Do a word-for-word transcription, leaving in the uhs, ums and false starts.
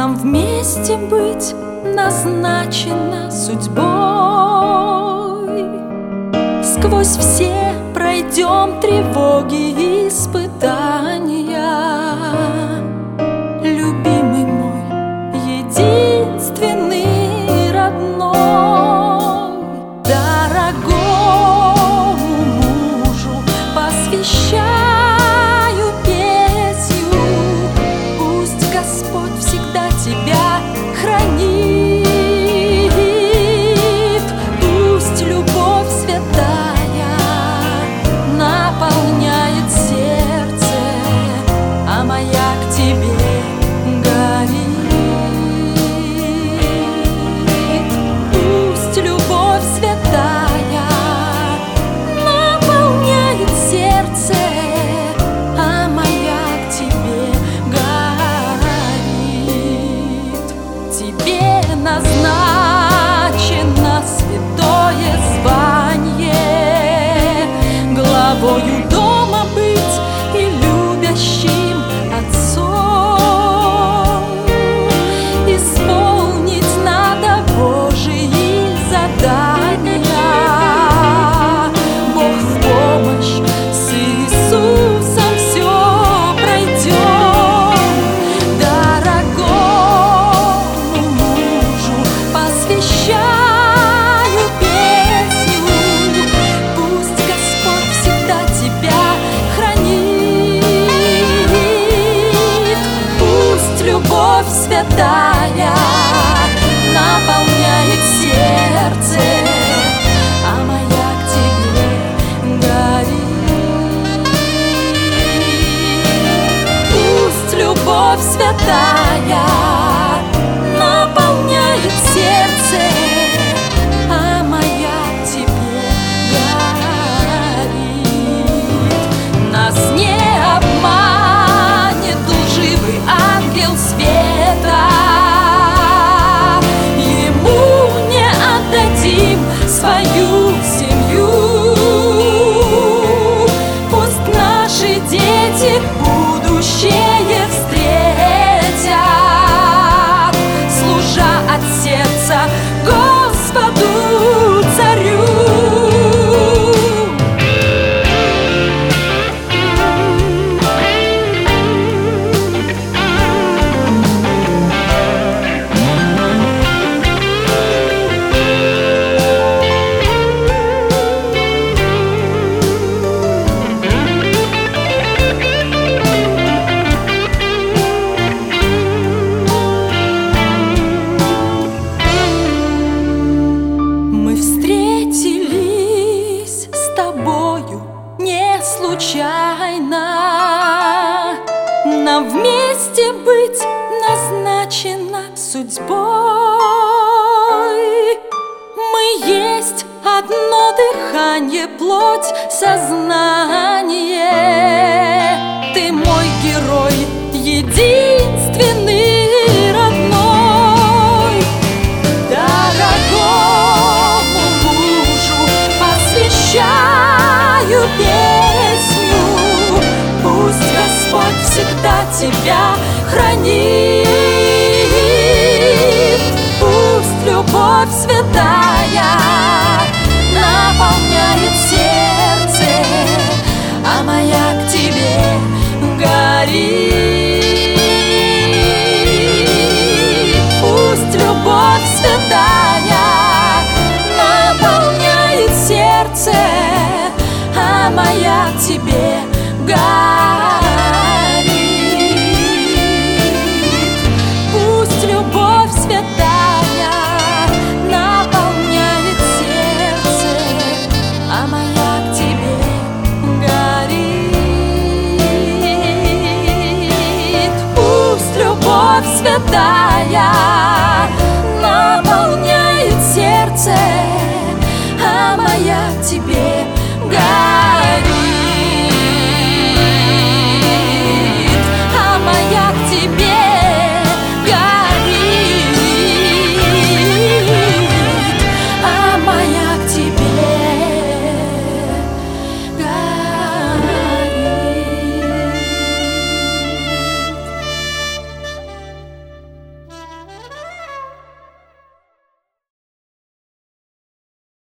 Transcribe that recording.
Нам вместе быть назначено судьбой. Сквозь все пройдем тревоги и испытания. Любимый мой, единственный, родной, дорогому мужу посвящаю песню. Пусть Господь всегда тебя хранит. Пусть любовь святая наполняет сердце, а моя к тебе горит. Пусть любовь святая наполняет сердце, а моя к тебе горит. Тебе назначено святое звание, главою дома быть и любящим отцом. Исполнить надо Божьи задания. Бог в помощь, с Иисусом все пройдем. Дорогому мужу посвящаю песню. Пусть Господь всегда тебя хранит. Пусть любовь святая наполняет сердце, а моя к тебе горит. Пусть любовь святая наполняет сердце, а моя к тебе горит. Нас не обманет лживый ангел света. Ему не отдадим свою семью. Пусть наши дети будущее встретят, служа от сердца Господу царю. Мы встретились с тобою не случайно. Нам вместе быть назначено судьбой. Мы есть одно дыхание, плоть, сознание.